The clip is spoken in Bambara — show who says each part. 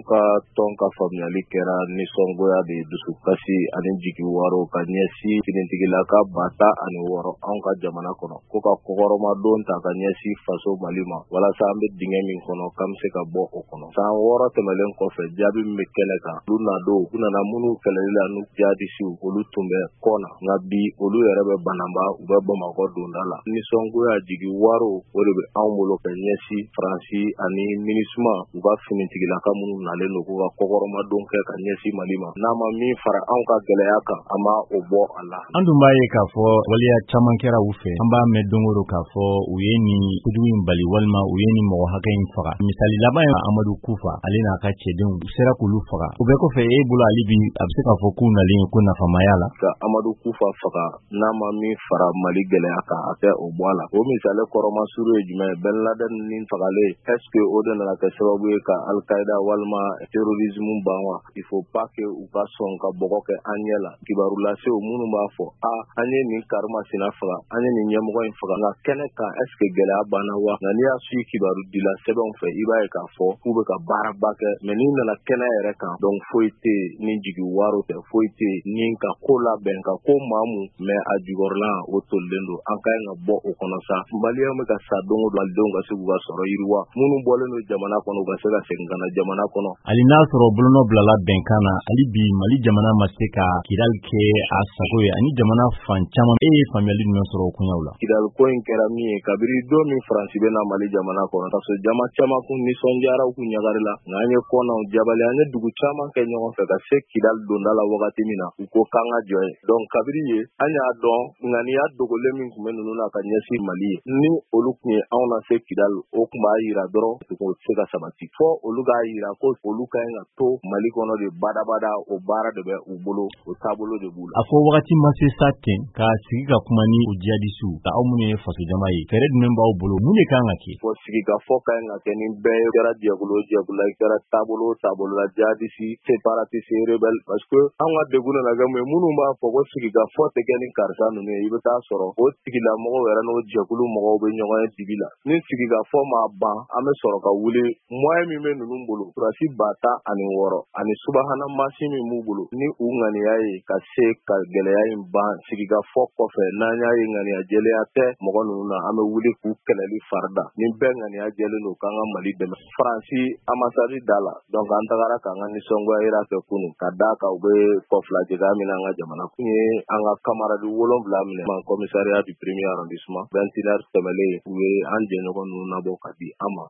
Speaker 1: ka tɔn ka faamuyali kɛra nisɔngoya de dusukasi ani jigi waro ka ɲɛsi finitigilaka 16,000 anw ka jamana kɔnɔ ko ka kɔkɔrɔmadon ta ka ɲɛsi faso Mali ma walasa an bɛ dingɛ min kɔnɔ k'an bɛ se ka bɔ o kɔnɔ. San 6 tɛmɛlen kɔfɛ jaabi min bɛ kɛnɛ kan olu nadon u nana minnu kɛlɛli la n'u jihadisiw olu tun bɛ kɔna nka bi olu yɛrɛ bɛ Banamba u bɛ Bamakɔ donda la. Nisɔngoya jigi waro o de bɛ anw bolo ka ɲɛsi Faransi ani MINUSMA u ka finitigilaka minnu nalen don k'u ka kɔkɔrɔmadon kɛ ka ɲɛsi Mali ma. N'a ma min fara anw ka gɛlɛya kan an b'a o bɔ a la.
Speaker 2: An dun b'a ye k'a fɔ waliya caman kɛra u fɛ. An b'a mɛn don o don k'a fɔ u ye nin kojugu in bali walima u ye nin mɔgɔ hakɛ in faga. Misali laban ye Amadu Kufa ale n'a ka cɛdenw u sera k'olu faga. O bɛɛ kɔfɛ e bolo hali bi a bɛ se k'a fɔ k'u nalen ko nafamaya la.
Speaker 1: Ka Amadu Kufa faga n'a ma min fara Mali gɛlɛya kan a tɛ o bɔ a la. O misali kɔrɔmasuru ye jumɛn ye? Ben Laden ni fagalen est-ce que o de nana kɛ sababu ye ka Al-Qaïda walima terrorisme ban wa? Il faut pas que u ka sɔn ka bɔgɔ kɛ an ɲɛ la. Kibaru lasew minnu b'a fɔ an ye nin karimasina faga an ye nin ɲɛmɔgɔ in faga nka kɛnɛ kan est-ce que gɛlɛya banna wa? Nka n'i y'a su kibaru dila sɛbɛnw fɛ i b'a ye k'a fɔ k'u bɛ ka baaraba kɛ mais n'i nana kɛnɛ yɛrɛ kan donc foyi tɛ ni jigi waro tɛ foyi tɛ ni ka ko labɛn ka ko maamu mais a jukɔrɔla o tolilen don an ka ɲi ka bɔ o kɔnɔ sa. Maliyɛnw bɛ ka sa don o don malidenw ka se k'u ka sɔrɔ yiriwa minnu bɔlen don jamana kɔnɔ u ka se ka segin ka na jamana kɔnɔ.
Speaker 2: Hali n'a sɔrɔ bolonɔ bilala bɛnkan na hali bi Mali jamana ma se ka Kidali kɛ a sago ye ani jamana fan caman ye faamuyali jumɛn sɔrɔ o kunyaw la?
Speaker 1: Kidali ko in kɛra min ye kabiri don min Faransi bɛ na Mali jamana kɔnɔ parce que jama caman kun nisɔndiyara u kun ɲagari la nka an ye kɔnaw jabali an ye dugu caman kɛ ɲɔgɔn fɛ ka se Kidali donda la wagati min na u ko k'an ka jɔ ye donc kabiri ye an y'a dɔn ŋaniya dogolen min tun bɛ ninnu na ka ɲɛsin Mali ye ni olu tun ye anw na se Kidali o tun b'a yira dɔrɔn o tɛ se ka sabati fɔ olu k'a yira ko olu ka ɲi ka to Mali kɔnɔ de badabada o baara de bɛ u bolo o taabolo de b'u la.
Speaker 2: A fɔ wagati ma se sa ten ka sigi ka kuma ni o jihadisiw ka aw minnu ye faso jama ye fɛɛrɛ jumɛn b'aw bolo mun de kan ka kɛ?
Speaker 1: Fɔ sigikafɔ ka ɲi ka kɛ ni bɛɛ kɛra jɛkulu o jɛkulu la i kɛra taabolo o taabolo la jihadisi séparatiste rebelle parce que an ka degun nana kɛ mun ye minnu b'a fɔ ko sigikafɔ tɛ kɛ ni karisa ninnu ye i bɛ taa sɔrɔ o tigilamɔgɔw yɛrɛ n'o jɛkulu mɔgɔw bɛ ɲɔgɔn ye dibi la ni sigikafɔ ma ban an bɛ sɔrɔ ka wuli moyen min bɛ ninnu bolo surasi 16,000 ani subahana mansin min b'u bolo ni u ŋaniya ye ka se ka gɛlɛya in ban sigikafɔ kɔfɛ n'an y'a ye ŋaniya jɛlenya tɛ mɔgɔ ninnu na an bɛ wuli k'u kɛlɛli farida ni bɛɛ ŋaniya jɛlen don k'an ka Mali dɛmɛ. Faransi ambassade da la donc an tagara k'an ka nisɔngoya yira kɛ kunun ka d'a kan u bɛ kɔfilajɛgɛya min an ka jamana kun ye an ka camarade 7 minɛ commissariat du premier arrondissement 21 heures tɛmɛlen u ye an jɛɲɔgɔn ninnu nabɔ ka di an ma.